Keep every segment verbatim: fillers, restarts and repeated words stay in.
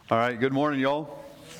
All right, good morning, y'all.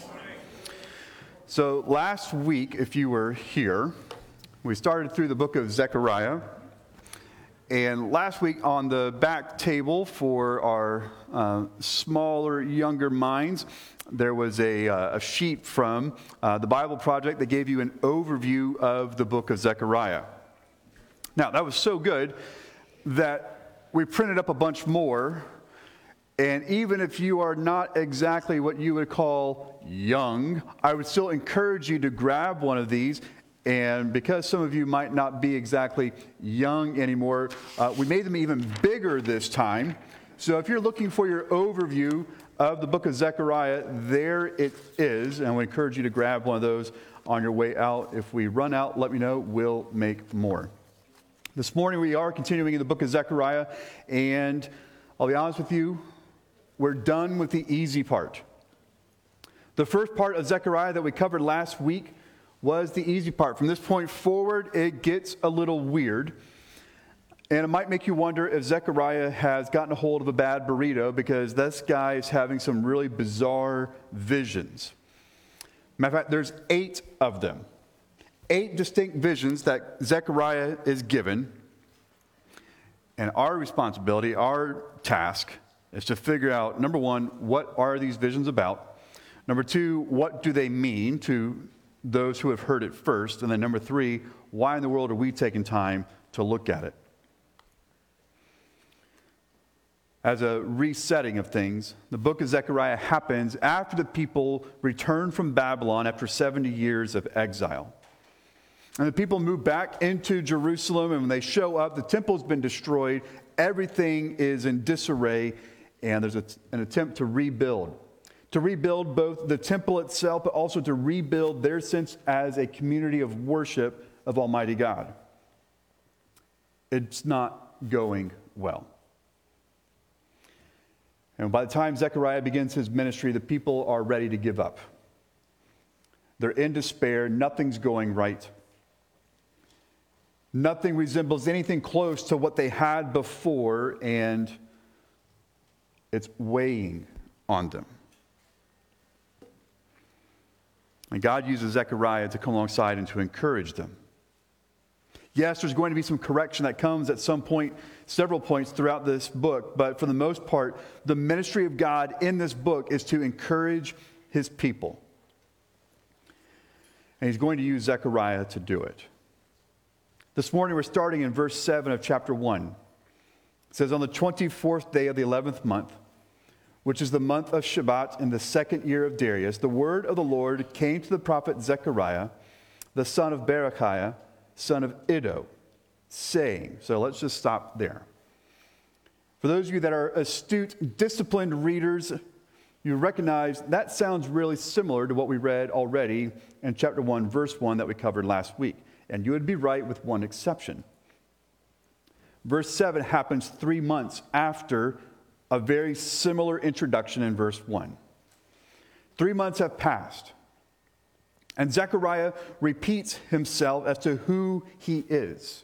So last week, if you were here, we started through the book of Zechariah. And last week on the back table for our uh, smaller, younger minds, there was a, uh, a sheet from uh, the Bible Project that gave you an overview of the book of Zechariah. Now, that was so good that we printed up a bunch more. And even if you are not exactly what you would call young, I would still encourage you to grab one of these. And because some of you might not be exactly young anymore, uh, we made them even bigger this time. So if you're looking for your overview of the book of Zechariah, there it is. And I would encourage you to grab one of those on your way out. If we run out, let me know. We'll make more. This morning we are continuing in the book of Zechariah. And I'll be honest with you, we're done with the easy part. The first part of Zechariah that we covered last week was the easy part. From this point forward, it gets a little weird. And it might make you wonder if Zechariah has gotten a hold of a bad burrito, because this guy is having some really bizarre visions. Matter of fact, there's eight of them. Eight distinct visions that Zechariah is given. And our responsibility, our task, is to figure out, number one, what are these visions about? Number two, what do they mean to those who have heard it first? And then number three, why in the world are we taking time to look at it? As a resetting of things, the book of Zechariah happens after the people return from Babylon after seventy years of exile. And the people move back into Jerusalem, and when they show up, the temple's been destroyed, everything is in disarray, and there's a, an attempt to rebuild. To rebuild both the temple itself, but also to rebuild their sense as a community of worship of Almighty God. It's not going well. And by the time Zechariah begins his ministry, the people are ready to give up. They're in despair. Nothing's going right. Nothing resembles anything close to what they had before, and it's weighing on them. And God uses Zechariah to come alongside and to encourage them. Yes, there's going to be some correction that comes at some point, several points throughout this book, but for the most part, the ministry of God in this book is to encourage his people. And he's going to use Zechariah to do it. This morning we're starting in verse seven of chapter one. It says, on the twenty-fourth day of the eleventh month, which is the month of Shebat in the second year of Darius, the word of the Lord came to the prophet Zechariah, the son of Berechiah, son of Iddo, saying, so let's just stop there. For those of you that are astute, disciplined readers, you recognize that sounds really similar to what we read already in chapter one, verse one that we covered last week. And you would be right with one exception. Verse seven happens three months after a very similar introduction in verse one. Three months have passed. And Zechariah repeats himself as to who he is.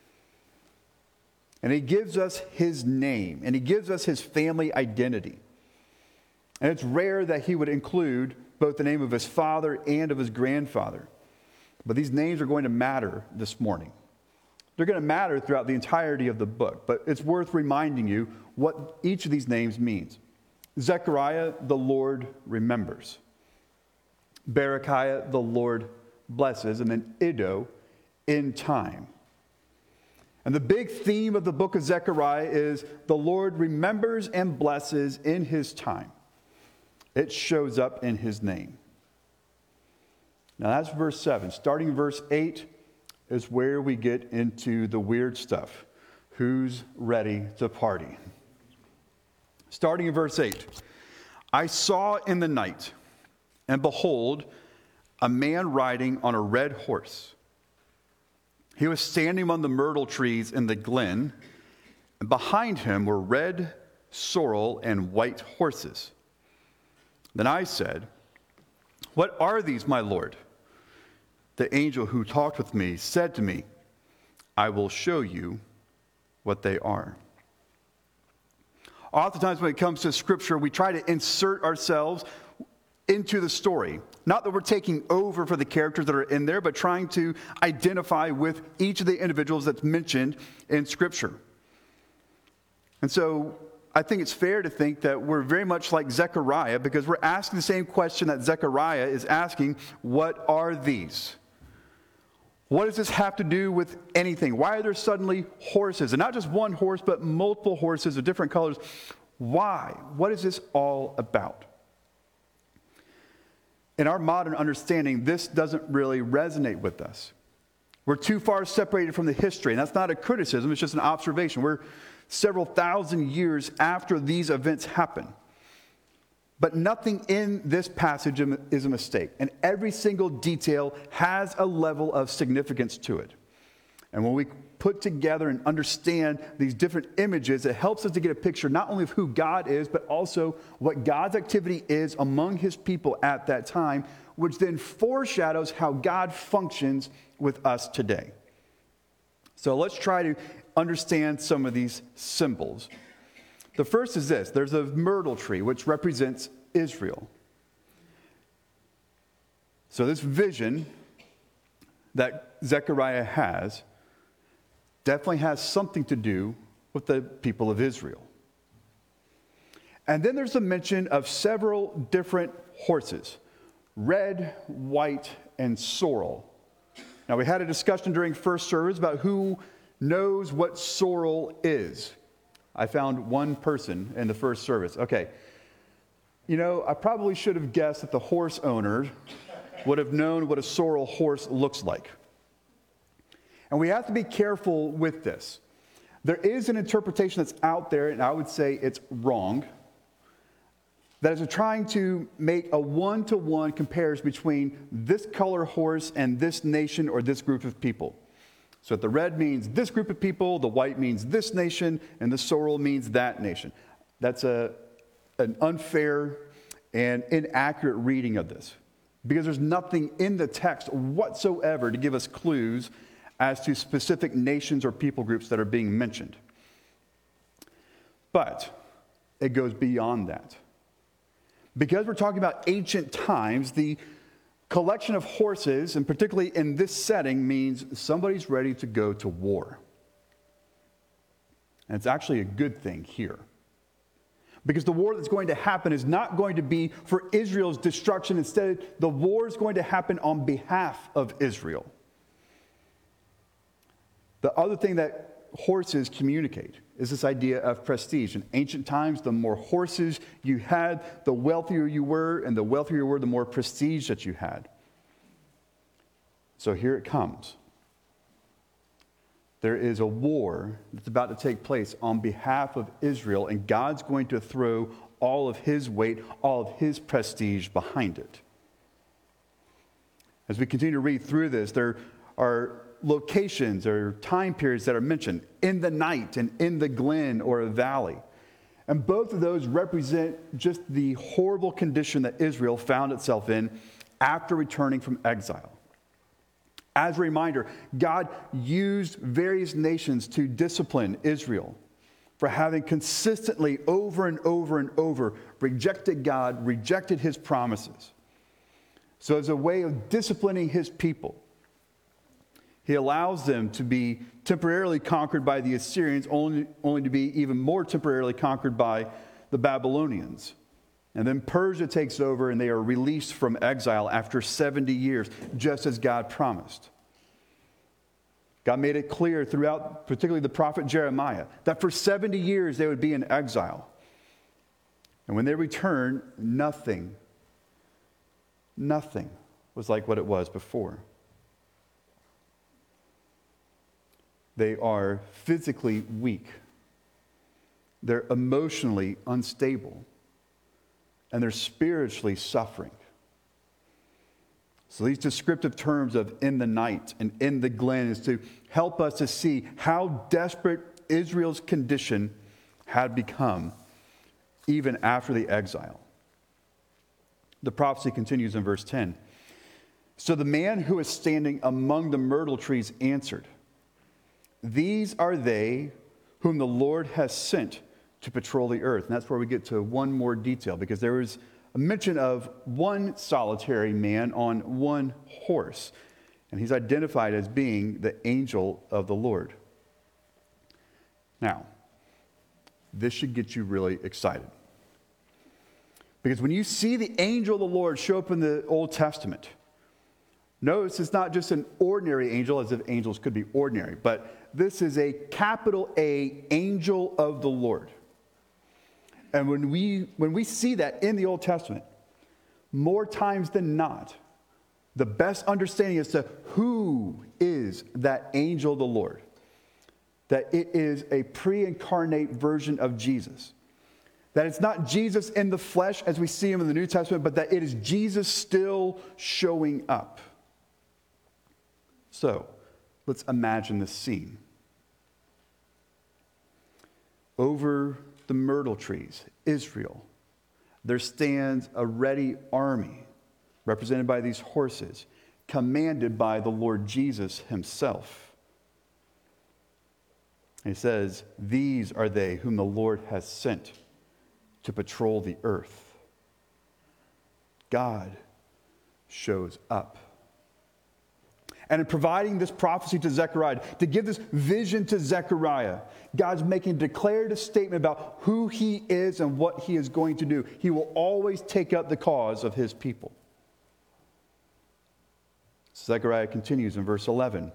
And he gives us his name. And he gives us his family identity. And it's rare that he would include both the name of his father and of his grandfather. But these names are going to matter this morning. They're going to matter throughout the entirety of the book. But it's worth reminding you what each of these names means. Zechariah, the Lord remembers. Berechiah, the Lord blesses. And then Iddo, in time. And the big theme of the book of Zechariah is the Lord remembers and blesses in his time. It shows up in his name. Now that's verse seven. Starting verse eight is where we get into the weird stuff. Who's ready to party? Starting in verse eight. I saw in the night, and behold, a man riding on a red horse. He was standing among the myrtle trees in the glen, and behind him were red sorrel and white horses. Then I said, what are these, my Lord? The angel who talked with me said to me, I will show you what they are. Oftentimes when it comes to Scripture, we try to insert ourselves into the story. Not that we're taking over for the characters that are in there, but trying to identify with each of the individuals that's mentioned in Scripture. And so I think it's fair to think that we're very much like Zechariah, because we're asking the same question that Zechariah is asking: what are these? What does this have to do with anything? Why are there suddenly horses? And not just one horse, but multiple horses of different colors. Why? What is this all about? In our modern understanding, this doesn't really resonate with us. We're too far separated from the history, and that's not a criticism, it's just an observation. We're several thousand years after these events happen. But nothing in this passage is a mistake, and every single detail has a level of significance to it. And when we put together and understand these different images, it helps us to get a picture not only of who God is, but also what God's activity is among his people at that time, which then foreshadows how God functions with us today. So let's try to understand some of these symbols. The first is this: there's a myrtle tree, which represents Israel. So this vision that Zechariah has definitely has something to do with the people of Israel. And then there's a mention of several different horses: red, white, and sorrel. Now, we had a discussion during first service about who knows what sorrel is. I found one person in the first service. Okay. You know, I probably should have guessed that the horse owner would have known what a sorrel horse looks like. And we have to be careful with this. There is an interpretation that's out there, and I would say it's wrong, that is trying to make a one-to-one comparison between this color horse and this nation or this group of people. So the red means this group of people, the white means this nation, and the sorrel means that nation. That's a, an unfair and inaccurate reading of this, because there's nothing in the text whatsoever to give us clues as to specific nations or people groups that are being mentioned. But it goes beyond that. Because we're talking about ancient times, the collection of horses, and particularly in this setting, means somebody's ready to go to war. And it's actually a good thing here. Because the war that's going to happen is not going to be for Israel's destruction. Instead, the war is going to happen on behalf of Israel. The other thing that horses communicate is this idea of prestige. In ancient times, the more horses you had, the wealthier you were, and the wealthier you were, the more prestige that you had. So here it comes. There is a war that's about to take place on behalf of Israel, and God's going to throw all of his weight, all of his prestige behind it. As we continue to read through this, there are locations or time periods that are mentioned: in the night and in the glen or a valley. And both of those represent just the horrible condition that Israel found itself in after returning from exile. As a reminder, God used various nations to discipline Israel for having consistently, over and over and over, rejected God, rejected his promises. So as a way of disciplining his people, he allows them to be temporarily conquered by the Assyrians, only, only to be even more temporarily conquered by the Babylonians. And then Persia takes over, and they are released from exile after seventy years, just as God promised. God made it clear throughout, particularly the prophet Jeremiah, that for seventy years they would be in exile. And when they return, nothing, nothing was like what it was before. They are physically weak. They're emotionally unstable. And they're spiritually suffering. So these descriptive terms of in the night and in the glen is to help us to see how desperate Israel's condition had become even after the exile. The prophecy continues in verse ten. So the man who was standing among the myrtle trees answered, "These are they whom the Lord has sent to patrol the earth. And that's where we get to one more detail, because there is a mention of one solitary man on one horse, and he's identified as being the angel of the Lord. Now, this should get you really excited, because when you see the angel of the Lord show up in the Old Testament, notice it's not just an ordinary angel, as if angels could be ordinary, but this is a capital A, angel of the Lord. And when we when we see that in the Old Testament, more times than not, the best understanding as to who is that angel of the Lord, that it is a pre-incarnate version of Jesus. That it's not Jesus in the flesh as we see him in the New Testament, but that it is Jesus still showing up. So, let's imagine this scene. Over the myrtle trees, Israel, there stands a ready army, represented by these horses, commanded by the Lord Jesus himself. And he says, "These are they whom the Lord has sent to patrol the earth." God shows up. And in providing this prophecy to Zechariah, to give this vision to Zechariah, God's making a declarative statement about who he is and what he is going to do. He will always take up the cause of his people. Zechariah continues in verse eleven.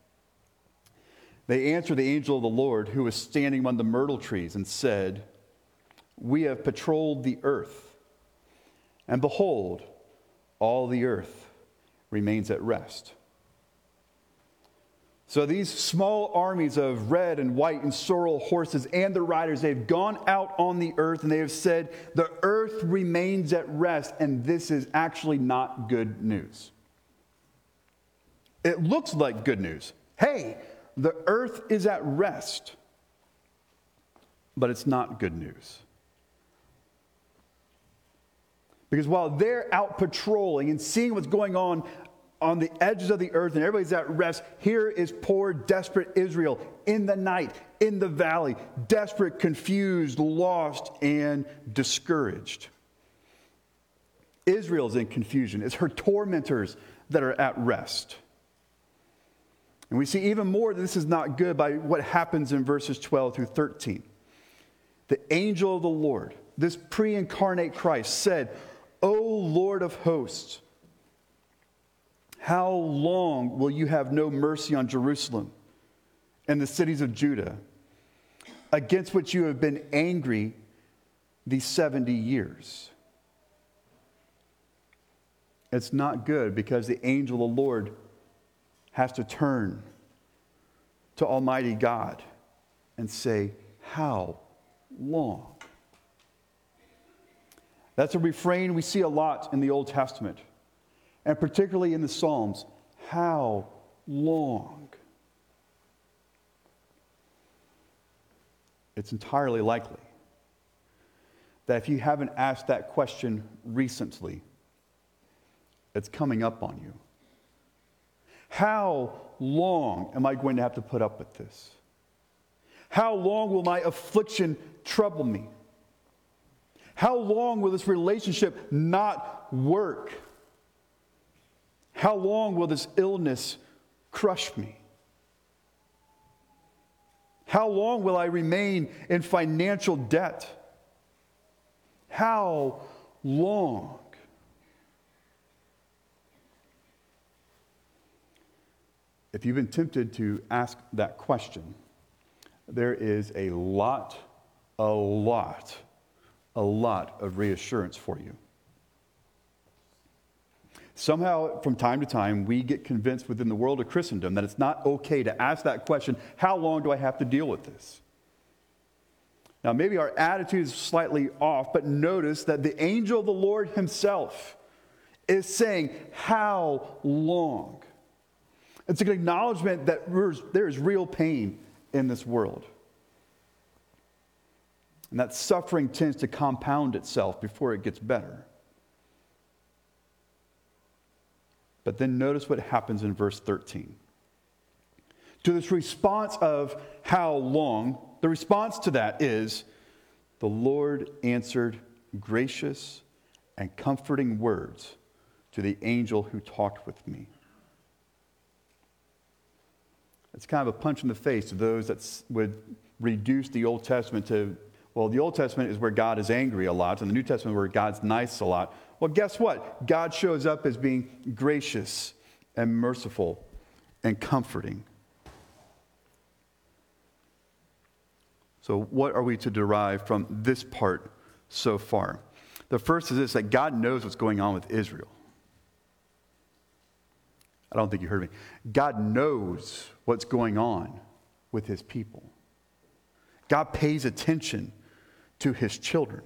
They answered the angel of the Lord, who was standing among the myrtle trees, and said, "We have patrolled the earth, and behold, all the earth remains at rest." So these small armies of red and white and sorrel horses and their riders, they've gone out on the earth and they have said, the earth remains at rest, and this is actually not good news. It looks like good news. Hey, the earth is at rest. But it's not good news. Because while they're out patrolling and seeing what's going on on the edges of the earth and everybody's at rest, here is poor, desperate Israel in the night, in the valley, desperate, confused, lost, and discouraged. Israel's in confusion. It's her tormentors that are at rest. And we see even more that this is not good by what happens in verses twelve through thirteen. The angel of the Lord, this pre-incarnate Christ, said, "O Lord of hosts, how long will you have no mercy on Jerusalem and the cities of Judah, against which you have been angry these seventy years?" It's not good, because the angel of the Lord has to turn to Almighty God and say, "How long?" That's a refrain we see a lot in the Old Testament, and particularly in the Psalms. How long? It's entirely likely that if you haven't asked that question recently, it's coming up on you. How long am I going to have to put up with this? How long will my affliction trouble me? How long will this relationship not work? How long will this illness crush me? How long will I remain in financial debt? How long? If you've been tempted to ask that question, there is a lot, a lot, a lot of reassurance for you. Somehow, from time to time, we get convinced within the world of Christendom that it's not okay to ask that question, how long do I have to deal with this? Now, maybe our attitude is slightly off, but notice that the angel of the Lord himself is saying, how long? It's an acknowledgement that there is real pain in this world. And that suffering tends to compound itself before it gets better. But then notice what happens in verse thirteen. To this response of how long, the response to that is, the Lord answered gracious and comforting words to the angel who talked with me. It's kind of a punch in the face to those that would reduce the Old Testament to, well, the Old Testament is where God is angry a lot, and the New Testament where God's nice a lot. Well, guess what? God shows up as being gracious and merciful and comforting. So what are we to derive from this part so far? The first is this, that God knows what's going on with Israel. I don't think you heard me. God knows what's going on with his people. God pays attention to his children.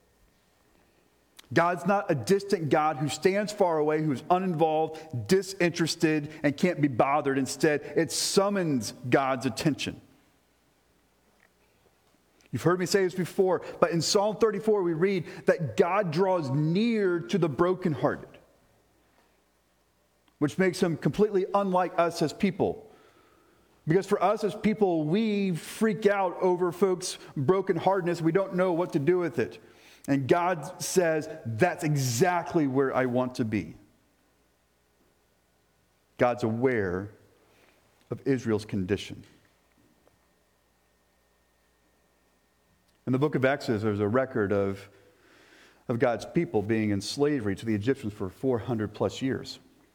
God's not a distant God who stands far away, who's uninvolved, disinterested, and can't be bothered. Instead, it summons God's attention. You've heard me say this before, but in Psalm thirty-four we read that God draws near to the brokenhearted, which makes him completely unlike us as people. Because for us as people, we freak out over folks' brokenheartedness. We don't know what to do with it. And God says, that's exactly where I want to be. God's aware of Israel's condition. In the book of Exodus, there's a record of, of God's people being in slavery to the Egyptians for four hundred plus years.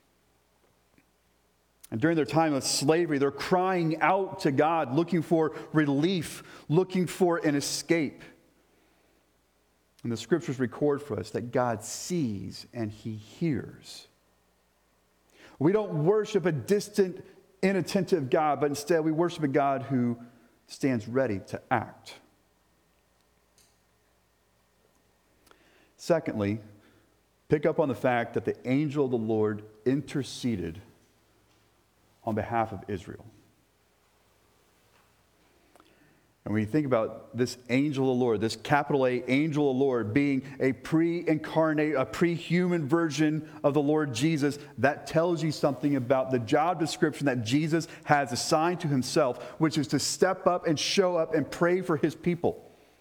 And during their time of slavery, they're crying out to God, looking for relief, looking for an escape. And the scriptures record for us that God sees and he hears. We don't worship a distant, inattentive God, but instead we worship a God who stands ready to act. Secondly, pick up on the fact that the angel of the Lord interceded on behalf of Israel. And when you think about this angel of the Lord, this capital A angel of the Lord being a pre-incarnate, a pre-human version of the Lord Jesus, that tells you something about the job description that Jesus has assigned to himself, which is to step up and show up and pray for his people.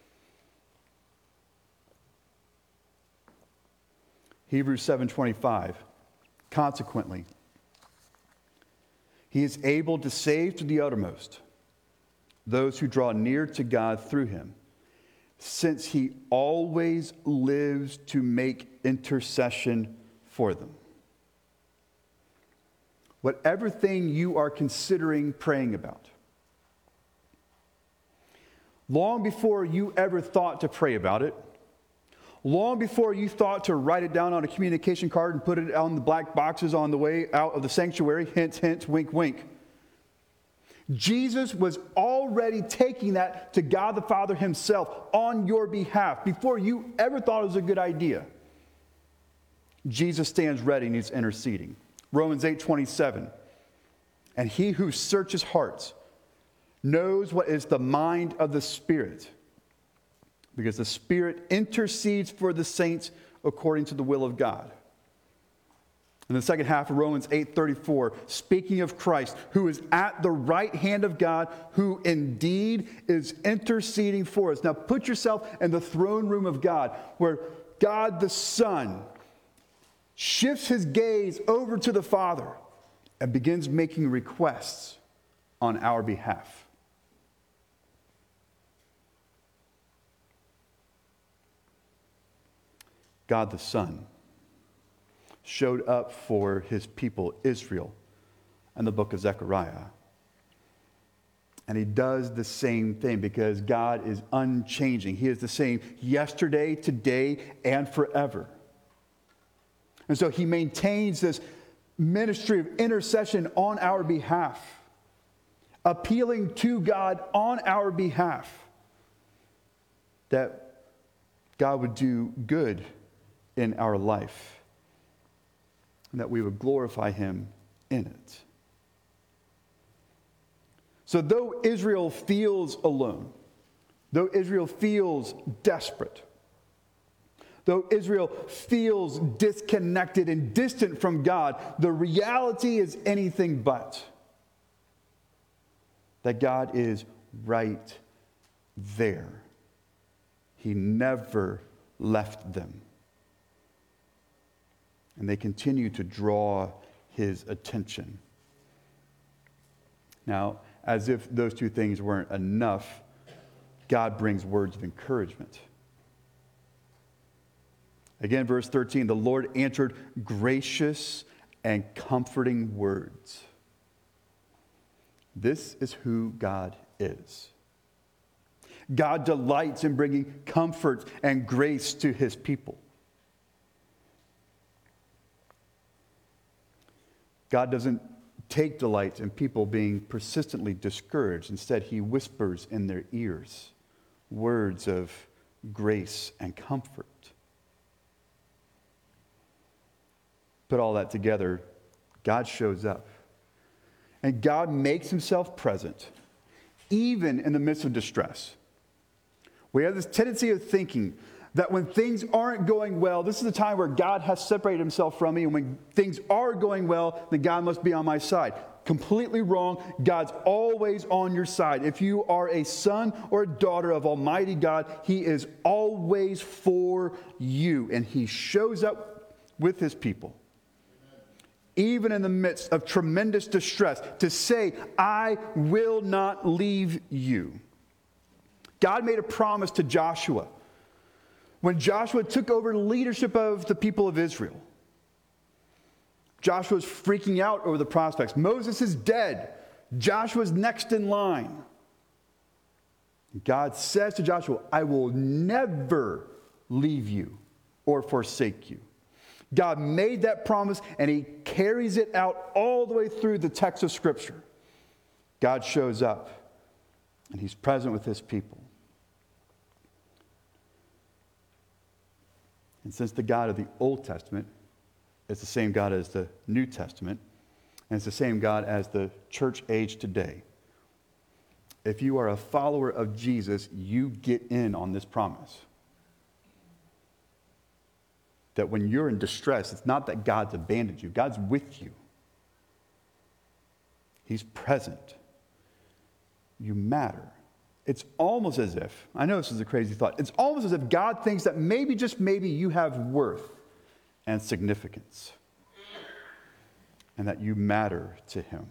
Hebrews seven twenty-five, consequently, he is able to save to the uttermost those who draw near to God through him, since he always lives to make intercession for them. Whatever thing you are considering praying about, long before you ever thought to pray about it, long before you thought to write it down on a communication card and put it on the black boxes on the way out of the sanctuary, hint, hint, wink, wink, Jesus was already taking that to God the Father himself on your behalf before you ever thought it was a good idea. Jesus stands ready and he's interceding. Romans eight twenty-seven, and he who searches hearts knows what is the mind of the Spirit, because the Spirit intercedes for the saints according to the will of God. In the second half of Romans eight thirty-four, speaking of Christ, who is at the right hand of God, who indeed is interceding for us. Now put yourself in the throne room of God, where God the Son shifts his gaze over to the Father and begins making requests on our behalf. God the Son showed up for his people, Israel, in the book of Zechariah. And he does the same thing because God is unchanging. He is the same yesterday, today, and forever. And so he maintains this ministry of intercession on our behalf, appealing to God on our behalf, that God would do good in our life, and that we would glorify him in it. So though Israel feels alone, though Israel feels desperate, though Israel feels disconnected and distant from God, the reality is anything but that God is right there. He never left them. And they continue to draw his attention. Now, as if those two things weren't enough, God brings words of encouragement. Again, verse thirteen, the Lord answered gracious and comforting words. This is who God is. God delights in bringing comfort and grace to his people. God doesn't take delight in people being persistently discouraged. Instead, he whispers in their ears words of grace and comfort. Put all that together, God shows up. And God makes himself present, even in the midst of distress. We have this tendency of thinking that when things aren't going well, this is the time where God has separated himself from me, and when things are going well, then God must be on my side. Completely wrong. God's always on your side. If you are a son or a daughter of Almighty God, he is always for you, and he shows up with his people. Even in the midst of tremendous distress, to say, I will not leave you. God made a promise to Joshua when Joshua took over leadership of the people of Israel. Joshua's freaking out over the prospects. Moses is dead. Joshua's next in line. God says to Joshua, I will never leave you or forsake you. God made that promise, and he carries it out all the way through the text of Scripture. God shows up, and he's present with his people. And since the God of the Old Testament is the same God as the New Testament, and it's the same God as the church age today, if you are a follower of Jesus, you get in on this promise. That when you're in distress, it's not that God's abandoned you. God's with you. He's present. You matter. It's almost as if, I know this is a crazy thought, it's almost as if God thinks that maybe, just maybe, you have worth and significance. And that you matter to him.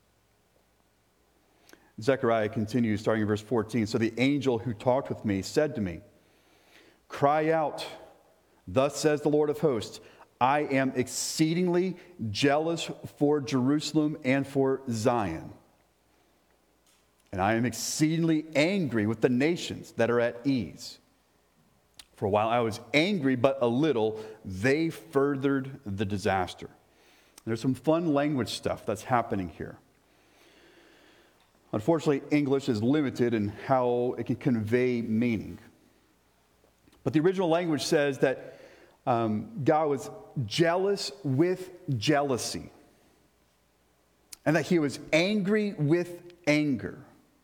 Zechariah continues, starting in verse fourteen. So the angel who talked with me said to me, cry out, thus says the Lord of hosts, I am exceedingly jealous for Jerusalem and for Zion. And I am exceedingly angry with the nations that are at ease. For while I was angry but a little, they furthered the disaster. There's some fun language stuff that's happening here. Unfortunately, English is limited in how it can convey meaning. But the original language says that um, God was jealous with jealousy. And that he was angry with anger.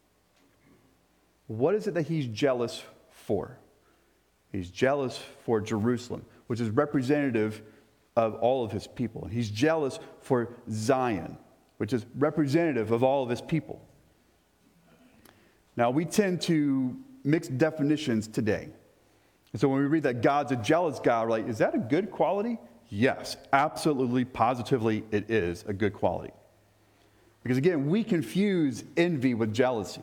What is it that he's jealous for? He's jealous for Jerusalem, which is representative of all of his people. And he's jealous for Zion, which is representative of all of his people. Now, we tend to mix definitions today. And so when we read that God's a jealous God, we're like, is that a good quality? Yes, absolutely, positively, it is a good quality. Because again, we confuse envy with jealousy.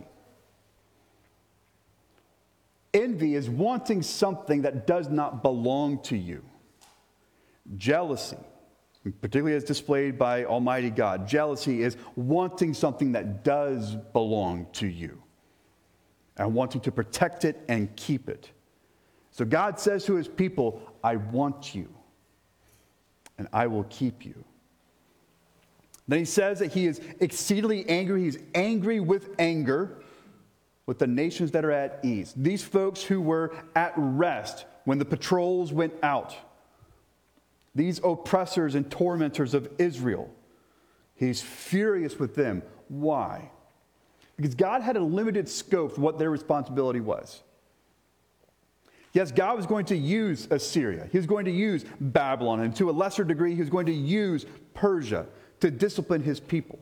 Envy is wanting something that does not belong to you. Jealousy, particularly as displayed by Almighty God, jealousy is wanting something that does belong to you and wanting to protect it and keep it. So God says to his people, I want you and I will keep you. Then he says that he is exceedingly angry. He's angry with anger with the nations that are at ease. These folks who were at rest when the patrols went out. These oppressors and tormentors of Israel. He's furious with them. Why? Because God had a limited scope for what their responsibility was. Yes, God was going to use Assyria. He was going to use Babylon. And to a lesser degree, he was going to use Persia to discipline his people.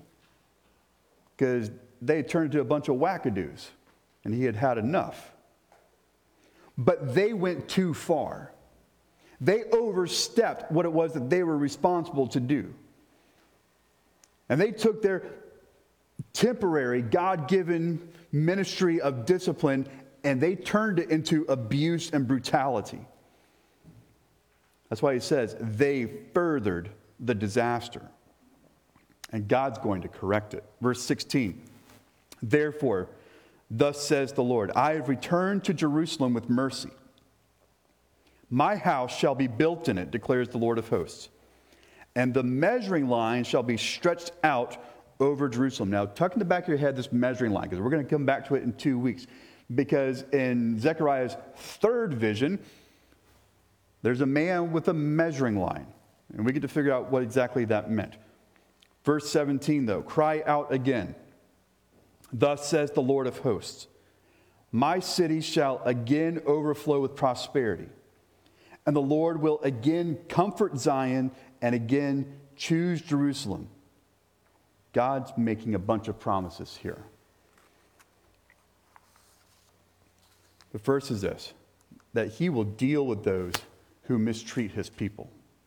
Because they had turned into a bunch of wackadoos. And he had had enough. but they went too far. They overstepped what it was that they were responsible to do. And they took their temporary, God-given ministry of discipline and they turned it into abuse and brutality. That's why he says they furthered the disaster. And God's going to correct it. Verse sixteen, therefore, thus says the Lord, I have returned to Jerusalem with mercy. My house shall be built in it, declares the Lord of hosts. And the measuring line shall be stretched out over Jerusalem. Now, tuck in the back of your head this measuring line, because we're going to come back to it in two weeks. Because in Zechariah's third vision, there's a man with a measuring line. And we get to figure out what exactly that meant. Verse seventeen, though, cry out again. Thus says the Lord of hosts, my city shall again overflow with prosperity, and the Lord will again comfort Zion and again choose Jerusalem. God's making a bunch of promises here. The first is this, that he will deal with those who mistreat his people.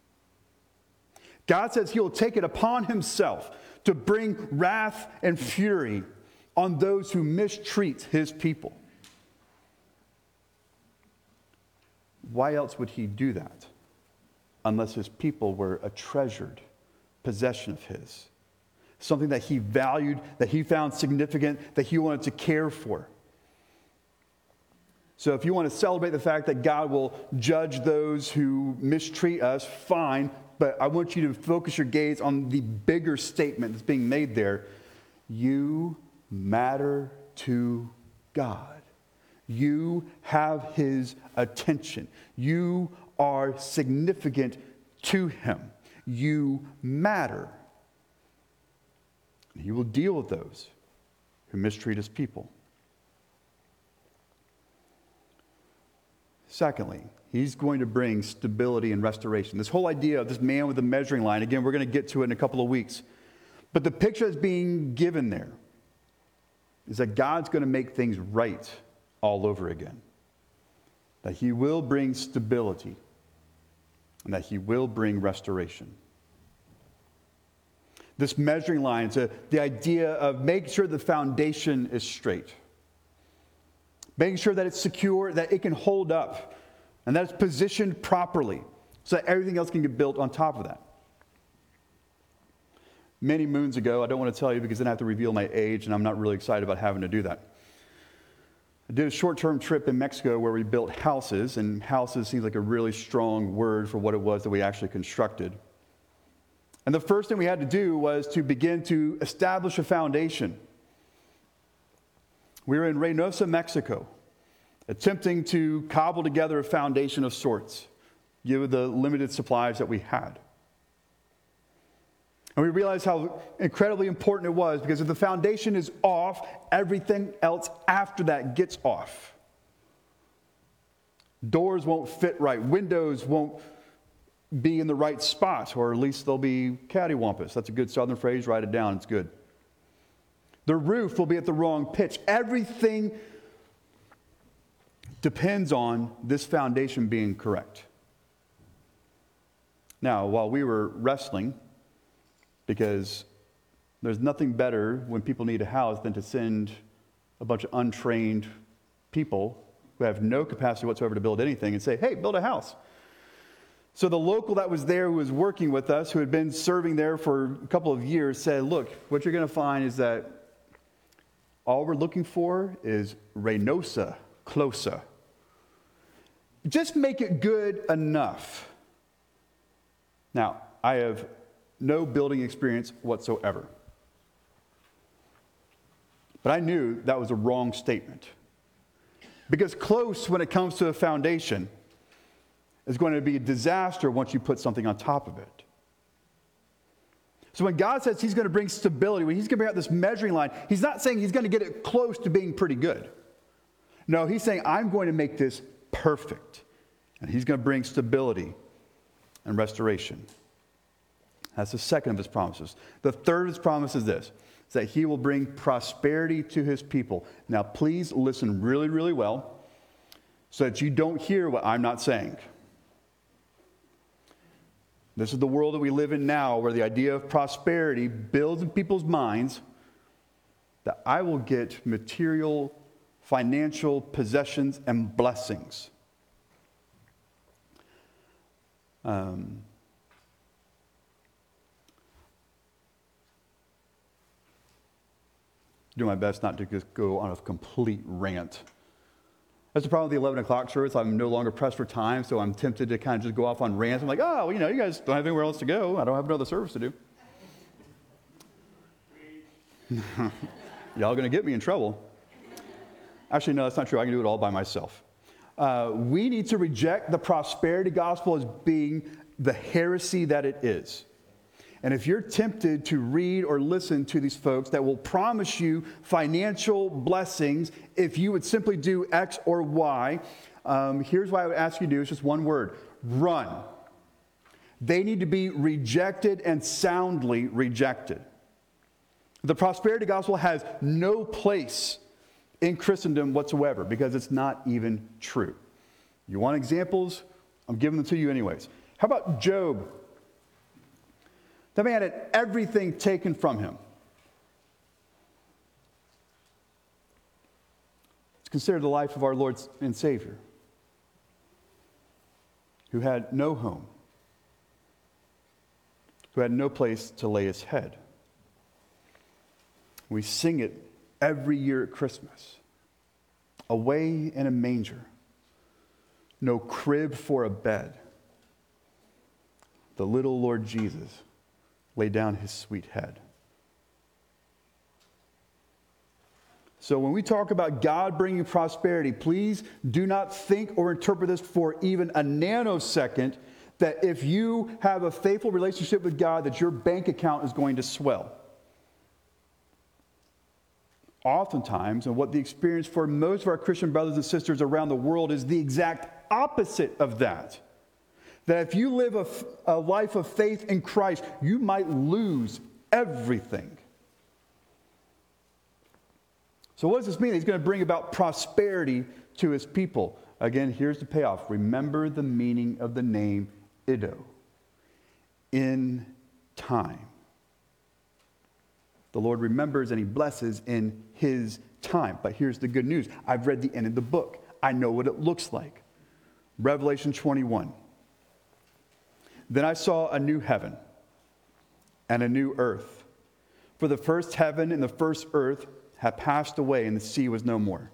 God says he will take it upon himself to bring wrath and fury on those who mistreat his people. Why else would he do that? Unless his people were a treasured possession of his. Something that he valued, that he found significant, that he wanted to care for. So if you want to celebrate the fact that God will judge those who mistreat us, fine. But I want you to focus your gaze on the bigger statement that's being made there. You matter to God. You have his attention. You are significant to him. You matter. He will deal with those who mistreat his people. Secondly, he's going to bring stability and restoration. This whole idea of this man with a measuring line, again, we're going to get to it in a couple of weeks. But the picture that's being given there is that God's going to make things right all over again. That he will bring stability and that he will bring restoration. This measuring line is a, the idea of making sure the foundation is straight. Making sure that it's secure, that it can hold up, and that it's positioned properly so that everything else can get built on top of that. Many moons ago, I don't want to tell you because then I have to reveal my age, and I'm not really excited about having to do that. I did a short-term trip in Mexico where we built houses, and houses seems like a really strong word for what it was that we actually constructed. And the first thing we had to do was to begin to establish a foundation. We were in Reynosa, Mexico, attempting to cobble together a foundation of sorts, given the limited supplies that we had. And we realized how incredibly important it was, because if the foundation is off, everything else after that gets off. Doors won't fit right. Windows won't be in the right spot, or at least they'll be cattywampus. That's a good southern phrase. Write it down. It's good. The roof will be at the wrong pitch. Everything depends on this foundation being correct. Now, while we were wrestling, because there's nothing better when people need a house than to send a bunch of untrained people who have no capacity whatsoever to build anything and say, hey, build a house. So the local that was there who was working with us, who had been serving there for a couple of years, said, look, what you're going to find is that all we're looking for is Reynosa closer. Just make it good enough. Now, I have no building experience whatsoever. But I knew that was a wrong statement. Because close, when it comes to a foundation, is going to be a disaster once you put something on top of it. So when God says he's going to bring stability, when he's going to bring out this measuring line, he's not saying he's going to get it close to being pretty good. No, he's saying I'm going to make this perfect. And he's going to bring stability and restoration. That's the second of his promises. The third of his promise is this, is that he will bring prosperity to his people. Now, please listen really, really well. so that you don't hear what I'm not saying. This is the world that we live in now, where the idea of prosperity builds in people's minds that I will get material, financial possessions and blessings. Um, do my best not to just go on a complete rant. That's the problem with the eleven o'clock service. I'm no longer pressed for time, so I'm tempted to kind of just go off on rants. I'm like, oh, well, you know, you guys don't have anywhere else to go. I don't have another service to do. Y'all going to get me in trouble. Actually, no, that's not true. I can do it all by myself. Uh, we need to reject the prosperity gospel as being the heresy that it is. And if you're tempted to read or listen to these folks that will promise you financial blessings if you would simply do X or Y, um, here's what I would ask you to do. It's just one word: run. They need to be rejected and soundly rejected. The prosperity gospel has no place in Christendom whatsoever because it's not even true. You want examples? I'm giving them to you anyways. How about Job? That man had everything taken from him. It's considered the life of our Lord and Savior, who had no home, who had no place to lay his head. We sing it every year at Christmas. Away in a manger, no crib for a bed, the little Lord Jesus lay down his sweet head. So when we talk about God bringing prosperity, please do not think or interpret this for even a nanosecond that if you have a faithful relationship with God, that your bank account is going to swell. Oftentimes, and what the experience for most of our Christian brothers and sisters around the world is the exact opposite of that. That if you live a, a life of faith in Christ, you might lose everything. So what does this mean? He's going to bring about prosperity to his people. Again, here's the payoff. Remember the meaning of the name Iddo. In time. The Lord remembers and he blesses in his time. But here's the good news. I've read the end of the book. I know what it looks like. Revelation twenty-one. Then I saw a new heaven and a new earth. For the first heaven and the first earth had passed away, and the sea was no more.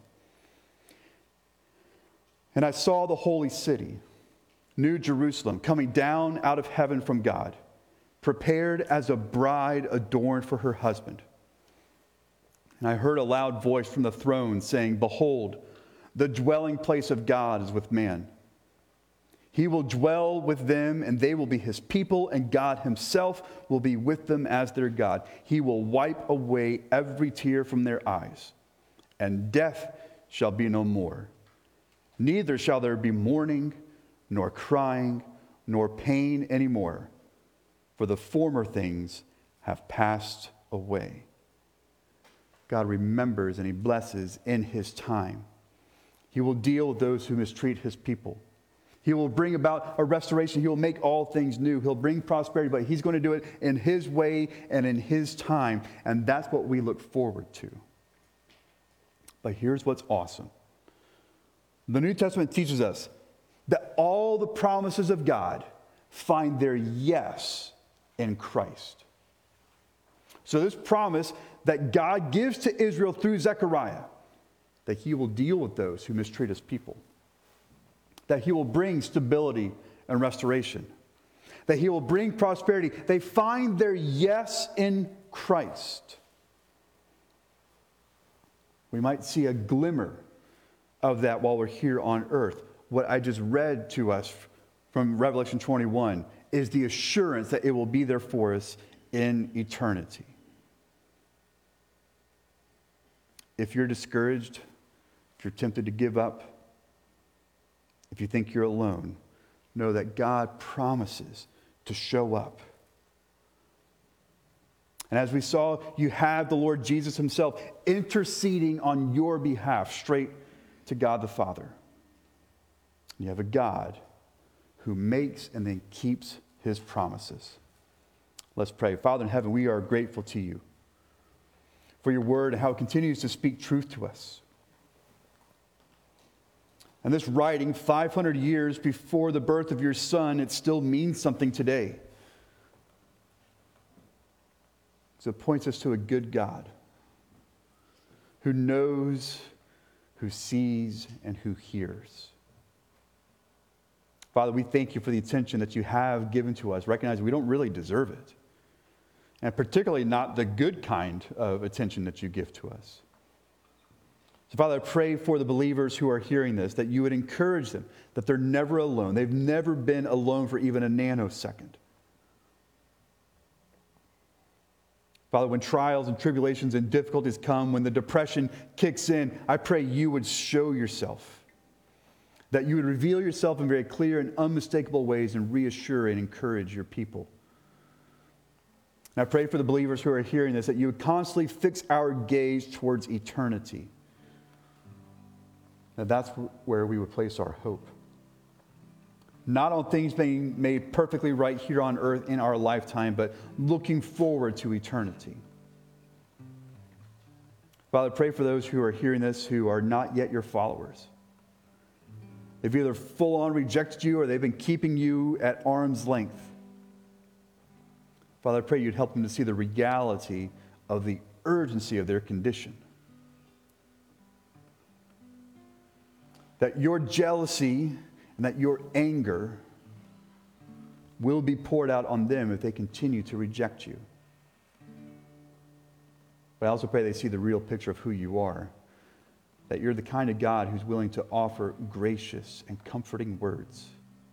And I saw the holy city, New Jerusalem, coming down out of heaven from God, prepared as a bride adorned for her husband. And I heard a loud voice from the throne saying, "Behold, the dwelling place of God is with man. He will dwell with them, and they will be his people, and God himself will be with them as their God. He will wipe away every tear from their eyes, and death shall be no more. Neither shall there be mourning, nor crying, nor pain anymore, for the former things have passed away." God remembers and he blesses in his time. He will deal with those who mistreat his people. He will bring about a restoration. He will make all things new. He'll bring prosperity, but he's going to do it in his way and in his time. And that's what we look forward to. But here's what's awesome. The New Testament teaches us that all the promises of God find their yes in Christ. So this promise that God gives to Israel through Zechariah, that he will deal with those who mistreat his people, that he will bring stability and restoration, that he will bring prosperity. They find their yes in Christ. We might see a glimmer of that while we're here on earth. What I just read to us from Revelation twenty-one is the assurance that it will be there for us in eternity. If you're discouraged, if you're tempted to give up, if you think you're alone, know that God promises to show up. And as we saw, you have the Lord Jesus himself interceding on your behalf straight to God the Father. You have a God who makes and then keeps his promises. Let's pray. Father in heaven, we are grateful to you for your word and how it continues to speak truth to us. And this writing, five hundred years before the birth of your son, it still means something today. So it points us to a good God who knows, who sees, and who hears. Father, we thank you for the attention that you have given to us, recognizing we don't really deserve it. And particularly not the good kind of attention that you give to us. So, Father, I pray for the believers who are hearing this, that you would encourage them, that they're never alone. They've never been alone for even a nanosecond. Father, when trials and tribulations and difficulties come, when the depression kicks in, I pray you would show yourself, that you would reveal yourself in very clear and unmistakable ways and reassure and encourage your people. And I pray for the believers who are hearing this, that you would constantly fix our gaze towards eternity. That that's where we would place our hope. Not on things being made perfectly right here on earth in our lifetime, but looking forward to eternity. Father, pray for those who are hearing this who are not yet your followers. They've either full-on rejected you or they've been keeping you at arm's length. Father, I pray you'd help them to see the reality of the urgency of their condition. That your jealousy and that your anger will be poured out on them if they continue to reject you. But I also pray they see the real picture of who you are. That you're the kind of God who's willing to offer gracious and comforting words.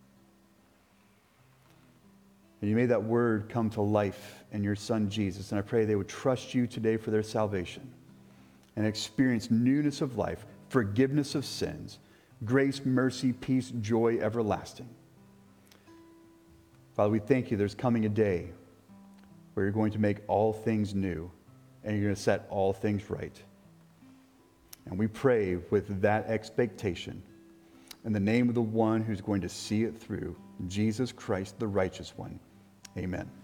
And you made that word come to life in your son Jesus. And I pray they would trust you today for their salvation and experience newness of life, forgiveness of sins, grace, mercy, peace, joy everlasting. Father, we thank you there's coming a day where you're going to make all things new and you're going to set all things right. And we pray with that expectation in the name of the one who's going to see it through, Jesus Christ, the righteous one. Amen.